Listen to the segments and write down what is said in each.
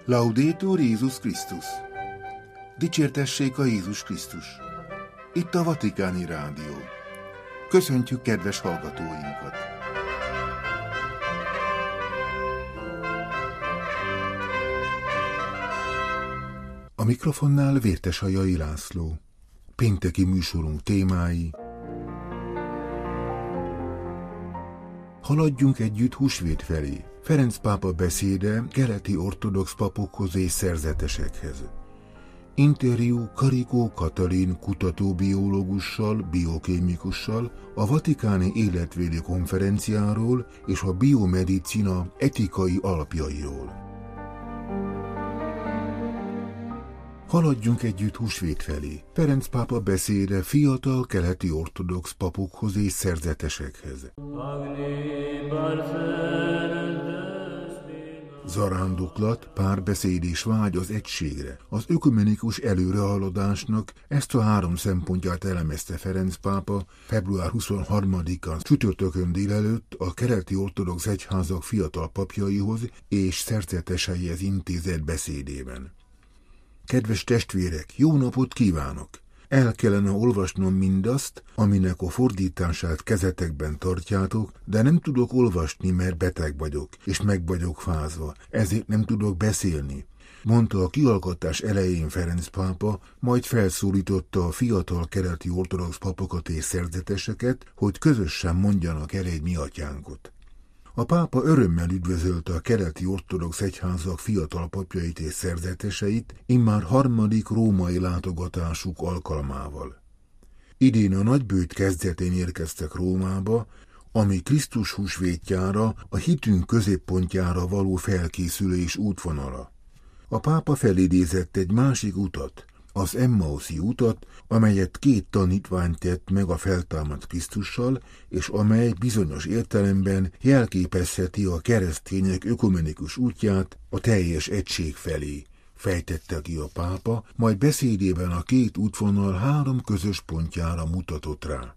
Laudetur Jézus Krisztus! Dicsértessék a Jézus Krisztus! Itt a Vatikáni Rádió. Köszöntjük kedves hallgatóinkat! A mikrofonnál Vértesajai László. Pénteki műsorunk témái: Haladjunk együtt húsvét felé. Ferenc pápa beszéde keleti ortodox papokhoz és szerzetesekhez. Interjú Karikó Katalin kutatóbiológussal, biokémikussal a Vatikáni Életvédő Konferenciáról és a biomedicina etikai alapjairól. Haladjunk együtt húsvét felé. Ferenc pápa beszéde fiatal keleti ortodox papokhoz és szerzetesekhez. Zarándoklat, párbeszéd és vágy az egységre. Az ökumenikus előrehaladásnak ezt a három szempontját elemezte Ferenc pápa február 23-án csütörtökön délelőtt a keleti ortodox egyházak fiatal papjaihoz és szerzeteseihez intézett beszédében. Kedves testvérek, jó napot kívánok! El kellene olvasnom mindazt, aminek a fordítását kezetekben tartjátok, de nem tudok olvasni, mert beteg vagyok, és meg vagyok fázva, ezért nem tudok beszélni, mondta a kihallgatás elején Ferenc pápa, majd felszólította a fiatal keleti ortodox papokat és szerzeteseket, hogy közösen mondjanak el egy mi atyánkot. A pápa örömmel üdvözölte a keleti ortodox egyházak fiatal papjait és szerzeteseit immár harmadik római látogatásuk alkalmával. Idén a nagybőjt kezdetén érkeztek Rómába, ami Krisztus húsvétjára, a hitünk középpontjára való felkészülés útvonala. A pápa felidézett egy másik utat, az Emmauszi utat, amelyet két tanítvány tett meg a feltámadt Krisztussal, és amely bizonyos értelemben jelképezheti a keresztények ökumenikus útját a teljes egység felé, fejtette ki a pápa, majd beszédében a két útvonal három közös pontjára mutatott rá.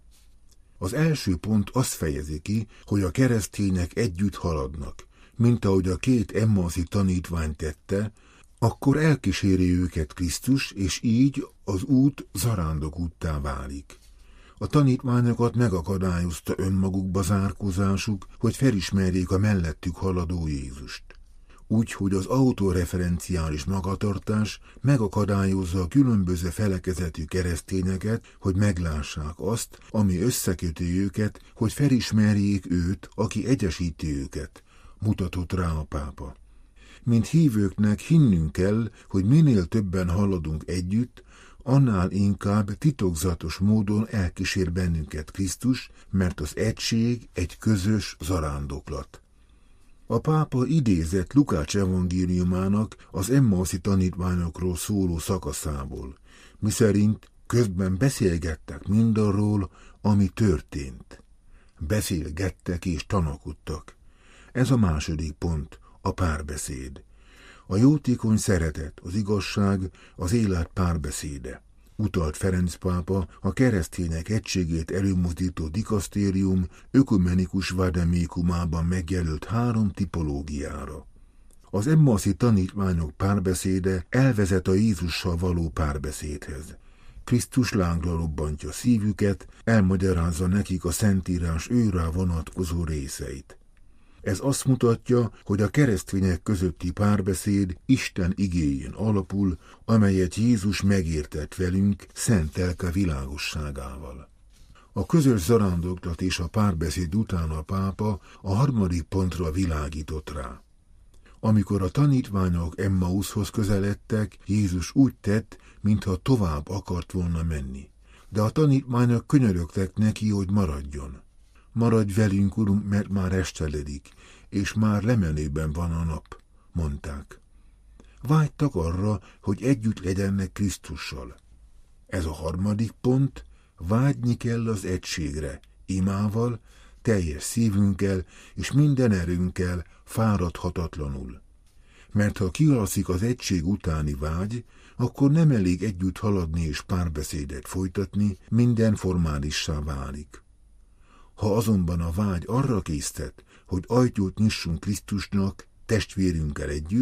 Az első pont azt fejezi ki, hogy a keresztények együtt haladnak, mint ahogy a két emmauszi tanítvány tette, akkor elkíséri őket Krisztus, és így az út zarándok úttá válik. A tanítványokat megakadályozta önmagukba zárkózásuk, hogy felismerjék a mellettük haladó Jézust. Úgyhogy az autoreferenciális magatartás megakadályozza a különböző felekezetű keresztényeket, hogy meglássák azt, ami összeköti őket, hogy felismerjék őt, aki egyesíti őket, mutatott rá a pápa. Mint hívőknek hinnünk kell, hogy minél többen haladunk együtt, annál inkább titokzatos módon elkísér bennünket Krisztus, mert az egység egy közös zarándoklat. A pápa idézett Lukács evangéliumának az emmauszi tanítványokról szóló szakaszából, miszerint közben beszélgettek mindarról, ami történt. Beszélgettek és tanakodtak. Ez a második pont. A párbeszéd. A jótékony szeretet, az igazság, az élet párbeszéde. Utalt Ferenc pápa a keresztények egységét előmozdító dikasztérium ökumenikus vádemékumában megjelölt három tipológiára. Az emmauszi tanítványok párbeszéde elvezet a Jézussal való párbeszédhez. Krisztus lángra robbantja szívüket, elmagyarázza nekik a Szentírás őrá vonatkozó részeit. Ez azt mutatja, hogy a keresztények közötti párbeszéd Isten igéjén alapul, amelyet Jézus megértett velünk szent lelke világosságával. A közös zarándoklat és a párbeszéd után a pápa a harmadik pontra világított rá. Amikor a tanítványok Emmauszhoz közeledtek, Jézus úgy tett, mintha tovább akart volna menni. De a tanítványok könyörögtek neki, hogy maradjon. Maradj velünk, Urunk, mert már esteledik, és már lemenőben van a nap, mondták. Vágytak arra, hogy együtt legyenek Krisztussal. Ez a harmadik pont, vágyni kell az egységre, imával, teljes szívünkkel és minden erőnkkel, fáradhatatlanul. Mert ha kialszik az egység utáni vágy, akkor nem elég együtt haladni és párbeszédet folytatni, minden formálissá válik. Ha azonban a vágy arra késztet, hogy ajtót nyissunk Krisztusnak, testvérünkkel együtt,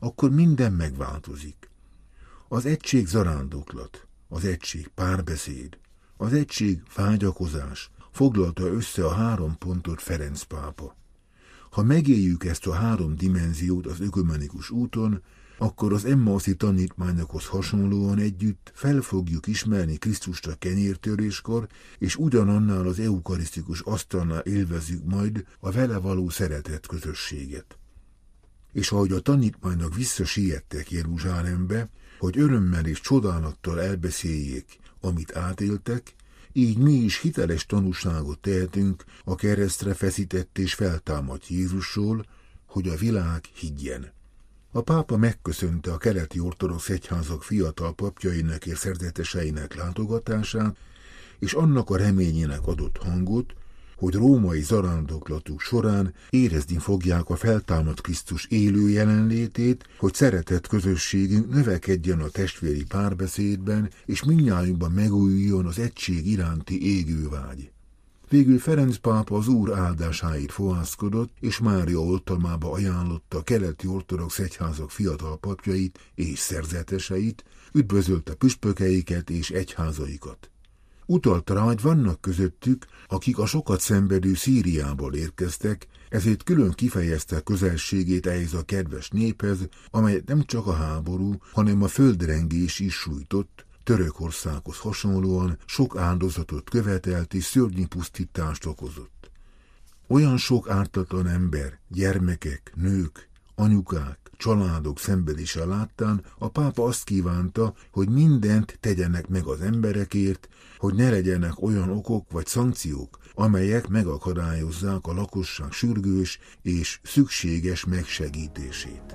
akkor minden megváltozik. Az egység zarándoklat, az egység párbeszéd, az egység vágyakozás foglalta össze a 3 pontot Ferenc pápa. Ha megéljük ezt a 3 dimenziót az ökumenikus úton, akkor az emmauszi tanítványokhoz hasonlóan együtt fel fogjuk ismerni Krisztust a kenyértöréskor, és ugyanannál az eukarisztikus asztalnál élvezzük majd a vele való szeretet közösséget. És ahogy a tanítványok visszasiettek Jeruzsálembe, hogy örömmel és csodálattal elbeszéljék, amit átéltek, így mi is hiteles tanúságot tehetünk a keresztre feszített és feltámadt Jézusról, hogy a világ higgyen. A pápa megköszönte a keleti ortodox egyházak fiatal papjainak és szerzeteseinek látogatását, és annak a reményének adott hangot, hogy római zarándoklatuk során érezni fogják a feltámadt Krisztus élő jelenlétét, hogy szeretett közösségünk növekedjen a testvéri párbeszédben, és mindnyájunkban megújuljon az egység iránti égő vágy. Végül Ferenc pápa az Úr áldásáért fohászkodott, és Mária oltalmába ajánlotta a keleti ortodox egyházak fiatal papjait és szerzeteseit, üdvözölte püspökeiket és egyházaikat. Utalta rá, hogy vannak közöttük, akik a sokat szenvedő Szíriából érkeztek, ezért külön kifejezte közelségét ehhez a kedves néphez, amelyet nem csak a háború, hanem a földrengés is sújtott, Törökországhoz hasonlóan sok áldozatot követelt és szörnyű pusztítást okozott. Olyan sok ártatlan ember, gyermekek, nők, anyukák, családok szenvedése láttán a pápa azt kívánta, hogy mindent tegyenek meg az emberekért, hogy ne legyenek olyan okok vagy szankciók, amelyek megakadályozzák a lakosság sürgős és szükséges megsegítését.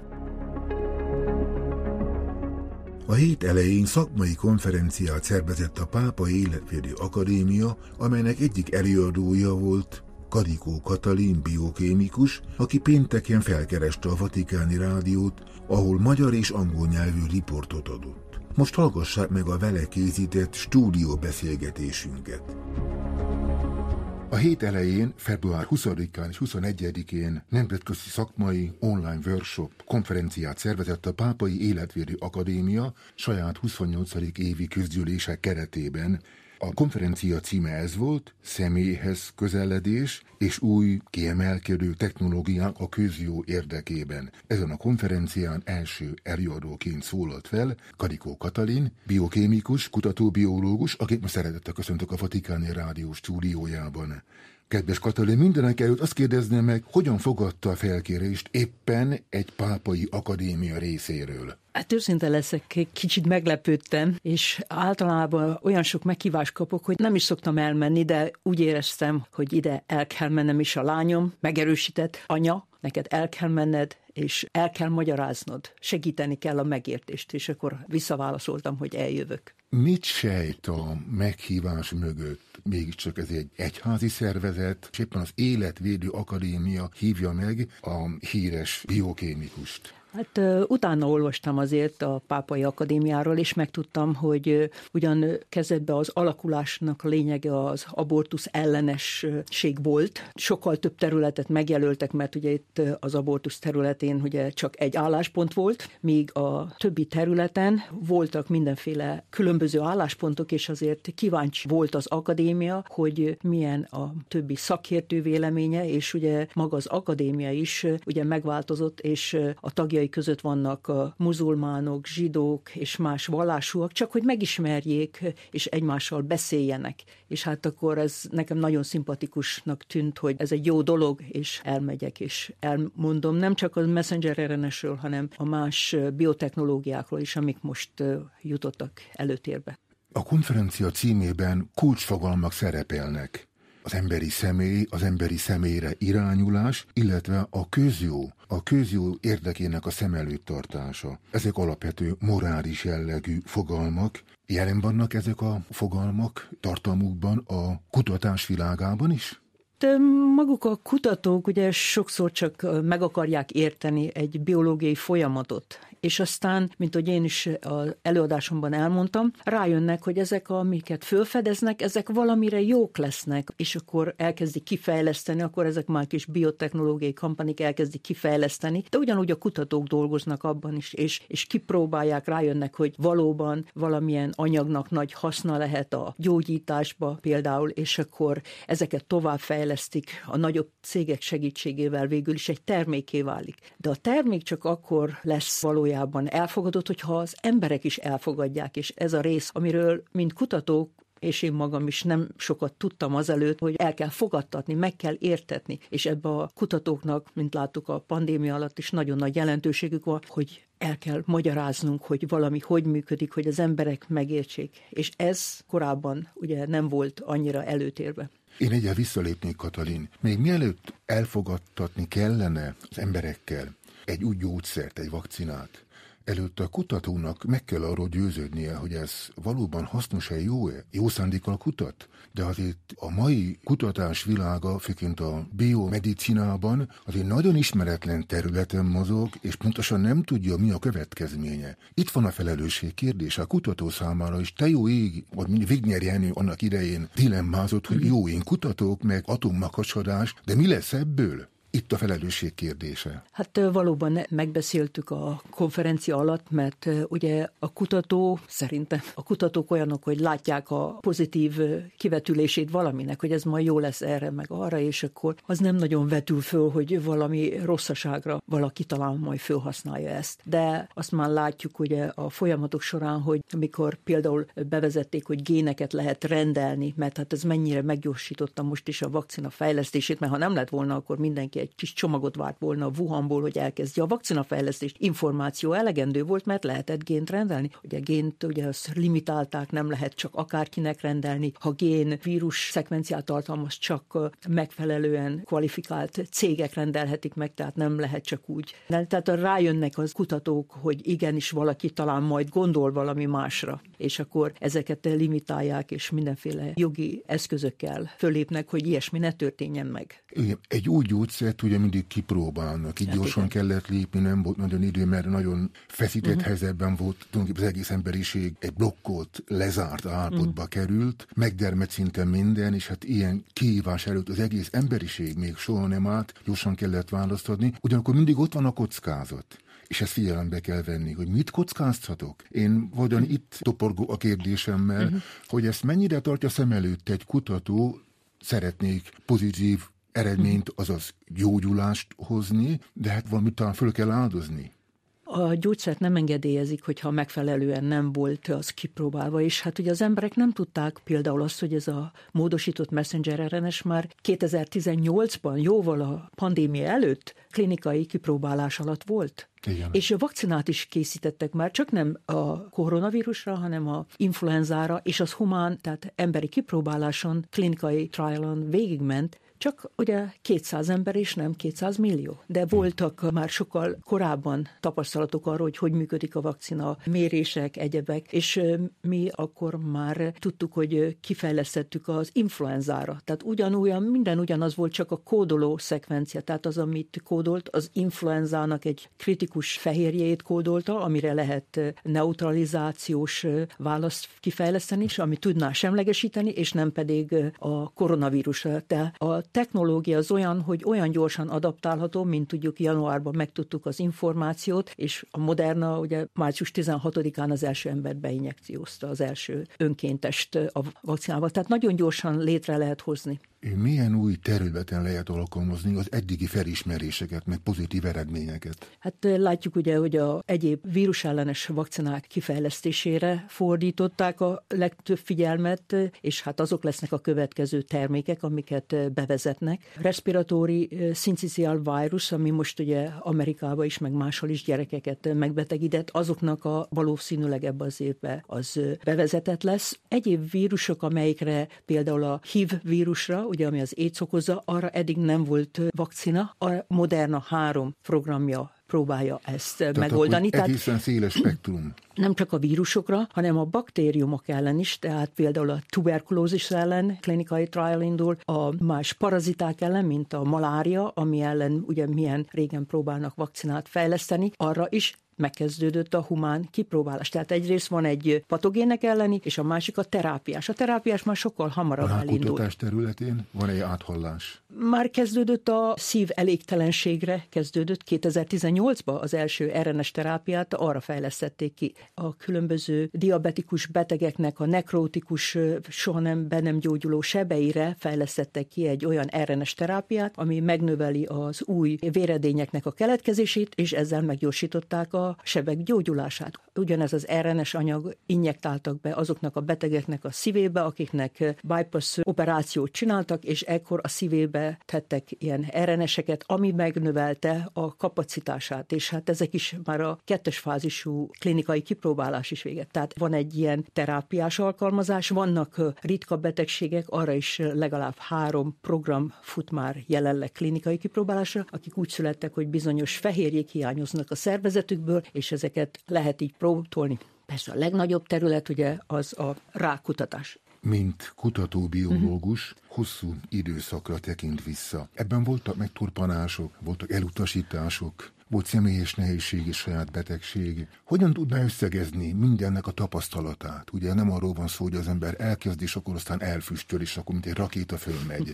A hét elején szakmai konferenciát szervezett a Pápai Életvédő Akadémia, amelynek egyik előadója volt Kadikó Katalin biokémikus, aki pénteken felkereste a Vatikáni Rádiót, ahol magyar és angol nyelvű riportot adott. Most hallgassák meg a vele készített stúdióbeszélgetésünket. A hét elején, február 20-án és 21-én nemzetközi szakmai online workshop konferenciát szervezett a Pápai Életvédő Akadémia saját 28. évi közgyűlése keretében. A konferencia címe ez volt, személyhez közeledés és új kiemelkedő technológiák a közjó érdekében. Ezen a konferencián első előadóként szólalt fel Kadikó Katalin, biokémikus, kutatóbiológus, akit ma szeretettel köszöntök a Vatikáni Rádió stúdiójában. Kedves Katalin, mindenek előtt azt kérdezném meg, hogyan fogadta a felkérést éppen egy pápai akadémia részéről? Hát őszinte leszek, kicsit meglepődtem, és általában olyan sok meghívást kapok, hogy nem is szoktam elmenni, de úgy éreztem, hogy ide el kell mennem, és a lányom megerősített, anya, neked el kell menned, és el kell magyaráznod, segíteni kell a megértést, és akkor visszaválaszoltam, hogy eljövök. Mit sejt a meghívás mögött? Mégiscsak ez egy egyházi szervezet, és éppen az Életvédő Akadémia hívja meg a híres biokémikust. Hát utána olvastam azért a Pápai Akadémiáról, és megtudtam, hogy ugyan kezdetben az alakulásnak a lényege az abortusz ellenesség volt. Sokkal több területet megjelöltek, mert ugye itt az abortusz területén ugye csak egy álláspont volt, míg a többi területen voltak mindenféle különböző álláspontok, és azért kíváncsi volt az akadémia, hogy milyen a többi szakértő véleménye, és ugye maga az akadémia is ugye megváltozott, és a tagjai között vannak a muzulmánok, zsidók és más vallásúak, csak hogy megismerjék és egymással beszéljenek. És hát akkor ez nekem nagyon szimpatikusnak tűnt, hogy ez egy jó dolog, és elmegyek és elmondom nem csak a messenger RNS-ről, hanem a más biotechnológiákról is, amik most jutottak előtérbe. A konferencia címében kulcsfogalmak szerepelnek. Az emberi személy, az emberi személyre irányulás, illetve a közjó érdekének a szem előtt tartása. Ezek alapvető morális jellegű fogalmak. Jelen vannak ezek a fogalmak tartalmukban a kutatás világában is? Maguk a kutatók ugye sokszor csak meg akarják érteni egy biológiai folyamatot, és aztán, mint hogy én is az előadásomban elmondtam, rájönnek, hogy ezek, amiket fölfedeznek, ezek valamire jók lesznek, és akkor elkezdik kifejleszteni, akkor ezek már kis biotechnológiai kampanik elkezdik kifejleszteni, de ugyanúgy a kutatók dolgoznak abban is, és kipróbálják, rájönnek, hogy valóban valamilyen anyagnak nagy haszna lehet a gyógyításba például, és akkor ezeket továbbfejlesztik a nagyobb cégek segítségével, végül is egy termékké válik. De a termék csak akkor lesz valójában elfogadott, hogyha az emberek is elfogadják, és ez a rész, amiről mint kutatók, és én magam is nem sokat tudtam azelőtt, hogy el kell fogadtatni, meg kell értetni, és ebbe a kutatóknak, mint láttuk a pandémia alatt is nagyon nagy jelentőségük van, hogy el kell magyaráznunk, hogy valami hogy működik, hogy az emberek megértsék. És ez korábban ugye nem volt annyira előtérbe. Én egyel visszalépnék, Katalin. Még mielőtt elfogadtatni kellene az emberekkel egy új gyógyszert, egy vakcinát, előtte a kutatónak meg kell arról győződnie, hogy ez valóban hasznos-e, jó-e, jó szándékkal kutat. De azért a mai kutatás világa, főként a biomedicinában azért nagyon ismeretlen területen mozog, és pontosan nem tudja, mi a következménye. Itt van a felelősség kérdése a kutató számára is. Te jó ég, vagy mondjuk Wigner Jenő annak idején dilemmázott, hogy jó, én kutatok, meg atommakasadás, de mi lesz ebből? Itt a felelősség kérdése. Hát valóban megbeszéltük a konferencia alatt, mert ugye a kutató, szerintem a kutatók olyanok, hogy látják a pozitív kivetülését valaminek, hogy ez majd jó lesz erre meg arra, és akkor az nem nagyon vetül föl, hogy valami rosszaságra valaki talán majd felhasználja ezt. De azt már látjuk ugye a folyamatok során, hogy amikor például bevezették, hogy géneket lehet rendelni, mert hát ez mennyire meggyorsította most is a vakcina fejlesztését, mert ha nem lett volna, akkor mindenki egy kis csomagot várt volna a Wuhanból, hogy elkezdje a vakcinafejlesztést. Információ elegendő volt, mert lehetett gént rendelni. Ugye gént ugye azt limitálták, nem lehet csak akárkinek rendelni. Ha gén vírus szekvenciát tartalmaz, csak megfelelően kvalifikált cégek rendelhetik meg, tehát nem lehet csak úgy. De tehát rájönnek az kutatók, hogy igenis valaki talán majd gondol valami másra, és akkor ezeket limitálják, és mindenféle jogi eszközökkel fölépnek, hogy ilyesmi ne történjen meg. Egy új gyógyszert ugye mindig kipróbálnak, így gyorsan kellett lépni, nem volt nagyon idő, mert nagyon feszített helyzetben volt, tulajdonképpen az egész emberiség egy blokkolt, lezárt állapotba került, megdermedt szinte minden, és hát ilyen kihívás előtt az egész emberiség még soha nem állt, gyorsan kellett választ adni, ugyanakkor mindig ott van a kockázat. És ezt figyelembe kell venni, hogy mit kockáztatok. Én vagyon itt toporgó a kérdésemmel, hogy ezt mennyire tartja szem előtt egy kutató, szeretnék pozitív eredményt, azaz gyógyulást hozni, de hát valamit talán föl kell áldozni. A gyógyszert nem engedélyezik, hogyha megfelelően nem volt az kipróbálva, és hát ugye az emberek nem tudták például azt, hogy ez a módosított messenger RNS már 2018-ban, jóval a pandémia előtt klinikai kipróbálás alatt volt. Igen. És a vakcinát is készítettek már, csak nem a koronavírusra, hanem a influenzára, és az humán, tehát emberi kipróbáláson, klinikai trialon végigment, csak ugye 200 ember és nem 200 millió. De voltak már sokkal korábban tapasztalatok arról, hogy működik a vakcina, mérések, egyebek, és mi akkor már tudtuk, hogy kifejlesztettük az influenzára. Tehát minden ugyanaz volt, csak a kódoló szekvencia, tehát az, amit kódolt, az influenzának egy kritikus fehérjét kódolta, amire lehet neutralizációs választ kifejleszteni, és ami tudná semlegesíteni, és nem pedig a koronavírusra. De a technológia az olyan, hogy olyan gyorsan adaptálható, mint tudjuk, januárban megtudtuk az információt, és a Moderna ugye március 16-án az első embert beinjekciózta, az első önkéntest a vakcinával. Tehát nagyon gyorsan létre lehet hozni. Milyen új területen lehet alkalmazni az eddigi felismeréseket, meg pozitív eredményeket? Hát látjuk ugye, hogy a egyéb vírusellenes vakcinák kifejlesztésére fordították a legtöbb figyelmet, és hát azok lesznek a következő termékek, amiket bevezetnek. Respiratory syncytial virus, ami most ugye Amerikában is, meg máshol is gyerekeket megbetegített, azoknak a valószínűleg ebbe az évben az bevezetett lesz. Egyéb vírusok, amelyikre például a HIV vírusra, ugye, ami az AIDS okozza, arra eddig nem volt vakcina. A Moderna 3 programja próbálja ezt tehát megoldani. Tehát egészen széles spektrum. Nem csak a vírusokra, hanem a baktériumok ellen is, tehát például a tuberkulózis ellen klinikai trial indul, a más paraziták ellen, mint a malária, ami ellen ugye milyen régen próbálnak vakcinát fejleszteni, arra is megkezdődött a humán kipróbálás. Tehát egyrészt van egy patogének elleni, és a másik a terápiás. A terápiás már sokkal hamarabb elindul. A kutatás területén van-e áthallás? Már kezdődött a szív elégtelenségre, kezdődött 2018-ban az első RNS terápiát, arra fejlesztették ki. A különböző diabetikus betegeknek a nekrotikus, soha be nem gyógyuló sebeire fejlesztettek ki egy olyan RNS terápiát, ami megnöveli az új véredényeknek a keletkezését, és ezzel meggyorsították a sebek gyógyulását. Ugyanez az RNS anyag injektáltak be azoknak a betegeknek a szívébe, akiknek bypass operációt csináltak, és ekkor a szívébe tettek ilyen RNS-eket, ami megnövelte a kapacitását, és hát ezek is már a 2. fázisú klinikai kipróbálás is véget. Tehát van egy ilyen terápiás alkalmazás, vannak ritka betegségek, arra is legalább 3 program fut már jelenleg klinikai kipróbálásra, akik úgy születtek, hogy bizonyos fehérjék hiányoznak a szervezetükből, és ezeket lehet így próbálni. Persze a legnagyobb terület ugye az a rákkutatás. Mint kutatóbiológus hosszú időszakra tekint vissza. Ebben voltak megturpanások, voltak elutasítások, volt személyes nehézség és saját betegség. Hogyan tudná összegezni mindennek a tapasztalatát? Ugye nem arról van szó, hogy az ember elkezd, és akkor aztán elfüstöl, és akkor mint egy rakéta fölmegy,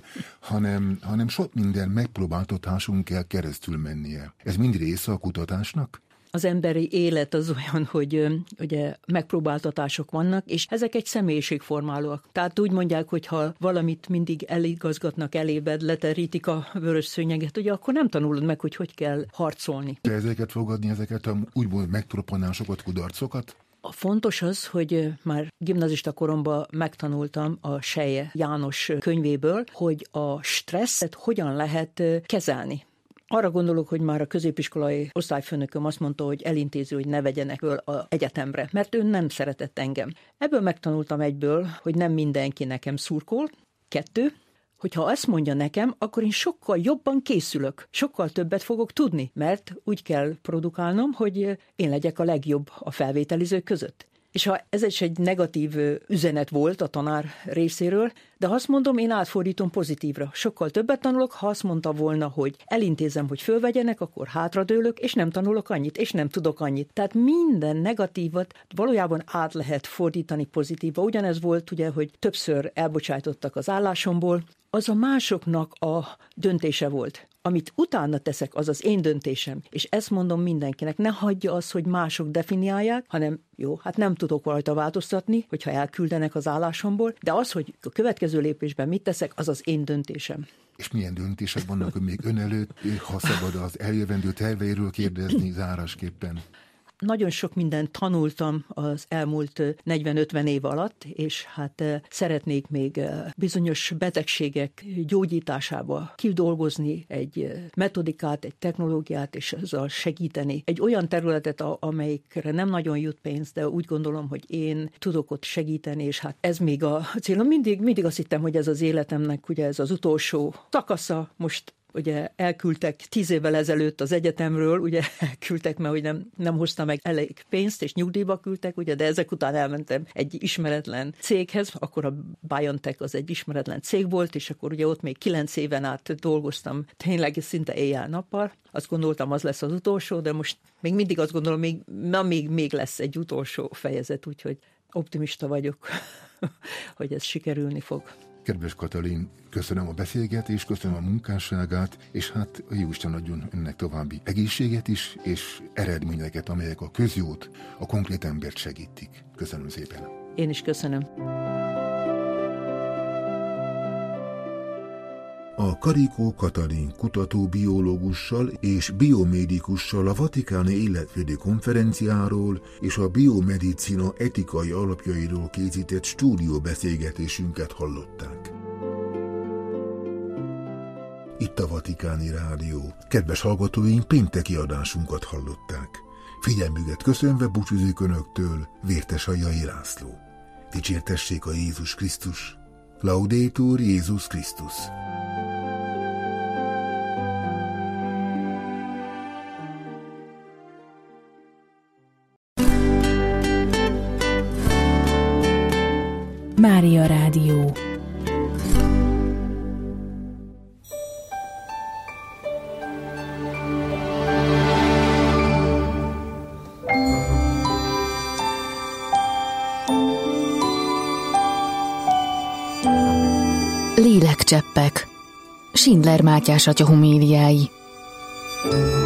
hanem sok minden megpróbáltatáson kell keresztül mennie. Ez mind része a kutatásnak? Az emberi élet az olyan, hogy ugye megpróbáltatások vannak, és ezek egy személyiségformálóak. Tehát úgy mondják, hogy ha valamit mindig eligazgatnak elébed, leterítik a vörös szőnyeget, ugye akkor nem tanulod meg, hogy kell harcolni. De ezeket fogadni, ezeket a úgymond megtroppanásokat, kudarcokat? A fontos az, hogy már gimnazista koromban megtanultam a Selye János könyvéből, hogy a stresszet hogyan lehet kezelni. Arra gondolok, hogy már a középiskolai osztályfőnököm azt mondta, hogy elintézi, hogy ne vegyenek föl az egyetemre, mert ő nem szeretett engem. Ebből megtanultam egyből, hogy nem mindenki nekem szurkol. 2, hogyha azt mondja nekem, akkor én sokkal jobban készülök, sokkal többet fogok tudni, mert úgy kell produkálnom, hogy én legyek a legjobb a felvételizők között. És ha ez is egy negatív üzenet volt a tanár részéről, de ha azt mondom, én átfordítom pozitívra. Sokkal többet tanulok, ha azt mondta volna, hogy elintézem, hogy fölvegyenek, akkor hátradőlök, és nem tanulok annyit, és nem tudok annyit. Tehát minden negatívat valójában át lehet fordítani pozitívba. Ugyanez volt ugye, hogy többször elbocsájtottak az állásomból, az a másoknak a döntése volt. Amit utána teszek, az az én döntésem. És ezt mondom mindenkinek, ne hagyja azt, hogy mások definiálják, hanem jó, hát nem tudok rajta változtatni, hogyha elküldenek az állásomból, de az, hogy a következő lépésben mit teszek, az az én döntésem. És milyen döntések vannak, hogy még ön előtt, ha szabad az eljövendő terveiről kérdezni zárásképpen? Nagyon sok mindent tanultam az elmúlt 40-50 év alatt, és hát szeretnék még bizonyos betegségek gyógyításába kidolgozni egy metodikát, egy technológiát, és azzal segíteni. Egy olyan területet, amelyikre nem nagyon jut pénz, de úgy gondolom, hogy én tudok ott segíteni, és hát ez még a célom. Mindig azt hittem, hogy ez az életemnek ugye ez az utolsó szakasza, most ugye elküldtek 10 évvel ezelőtt az egyetemről, ugye elküldtek, mert hogy nem hoztam meg elég pénzt, és nyugdíjba küldtek, ugye, de ezek után elmentem egy ismeretlen céghez, akkor a BioNTech az egy ismeretlen cég volt, és akkor ugye ott még 9 éven át dolgoztam, tényleg szinte éjjel-nappal. Azt gondoltam, az lesz az utolsó, de most még mindig azt gondolom, még lesz egy utolsó fejezet, úgyhogy optimista vagyok, hogy ez sikerülni fog. Kedves Katalin, köszönöm a beszélgetést, köszönöm a munkásságát, és hát a Jóisten adjon önnek további egészséget is, és eredményeket, amelyek a közjót, a konkrét embert segítik. Köszönöm szépen. Én is köszönöm. A Karikó Katalin kutatóbiológussal és biomédikussal a Vatikáni Életvédő Konferenciáról és a biomedicina etikai alapjairól készített stúdióbeszélgetésünket hallották. Itt a Vatikáni Rádió. Kedves hallgatóink, pénteki adásunkat hallották. Figyelmüket köszönve búcsúzik önöktől Vértesajai László. Dicsértessék a Jézus Krisztus! Laudetur Jézus Krisztus! Mária Rádió. Lélekcseppek. Schindler Mátyás atya homéliái.